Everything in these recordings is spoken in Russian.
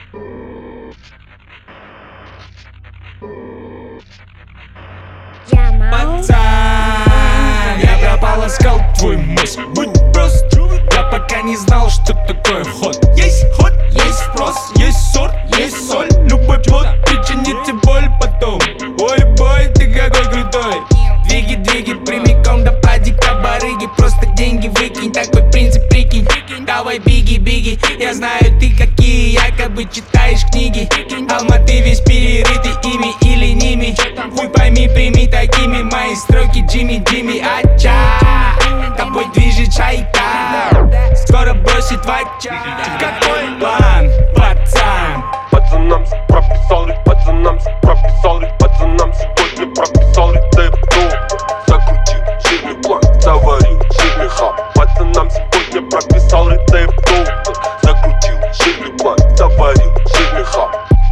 Пацан, я пропал, искал твой мозг. Будь прост, я пока не знал, что такое ход. Есть спрос, есть сорт, есть соль. Любой плод причинит тебе боль потом. Ой, бой, ты какой крутой. Двигай прямиком до падика барыги. Просто деньги выкинь, такой принцип прикинь. Давай биги, я знаю ты какие. Якобы читаешь книги, Алматы весь перерытый ими или ними. Хуй пойми, прими такими мои строки. Джимми, ача, тобой движет шайка. Скоро бросит вача. Какой план, пацан? Пацанам прописал риф, пацанам прописал риф, пацанам сегодня прописал риф. Закрутил жирный план, заварил жирный хап. Пацанам сегодня прописал риф. Закрутил жирный план, заварил жирный хап.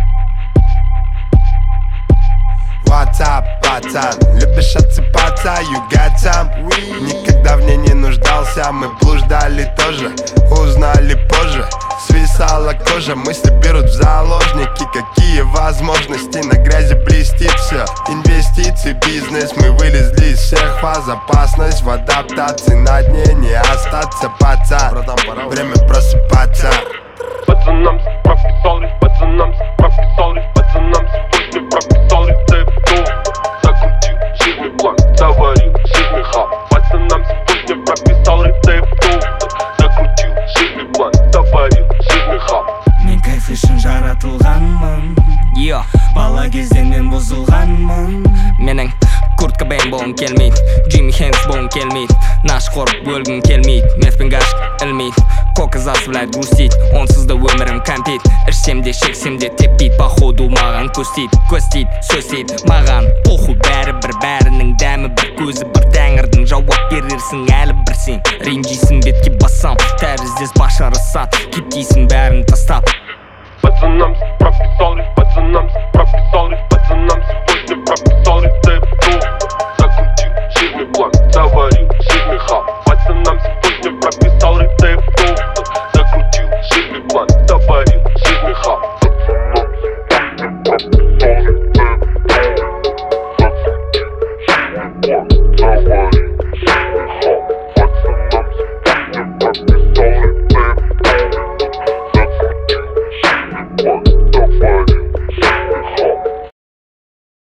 What's up, пацан? Любишь отсыпаться, you got some? Никогда в ней не нуждался, мы блуждали тоже, узнали позже. Свисала кожа, мысли берут в заложники. Какие возможности, на грязи блестит все. Инвестиции, бизнес, мы вылезли из всех фаз. Опасность в адаптации, на дне не остаться, пацан. Время просыпаться. Пацанам прописал риф, пацанам прописал риф, пацанам сегодня прописал риф. Закрутил жирный план, заварил жирный хап. Пацанам сегодня прописал риф. Закрутил жирный план, заварил жирный хап. Мен кайф үшін жаратылғанмын, бала кезден мен бұзылғанмын. Менің Курт Кобейн болғым келмейді, Джимми Хенс болғым келмейді. Нашқор бөлгім келмейді, мефпен гашк ілмейді. Кока заставляет грустить, онсыз да өмірім кәмпейді. Ішсем де шексем де теппейді, походу маған көстейді. Көстейді, сөстейді, маған похуй бәрібір. Бәрінің дәмі бір, көзі бір, тәңірдің жауап берерсің әлі бір сен. Ренжисің бетке бассам, тәріздес башары сат, кептейсің бәрін тастап. Пацанам прописал риф, пацанам прописал риф, пацанам сегодня прописал риф. Закрутил жирный план, заварил жирный хап. Пацанам сегодня прописал риф. Закрутил жирный план, заварил жирный хап. Пацанам прописал риф. Закрутил жирный план, заварил.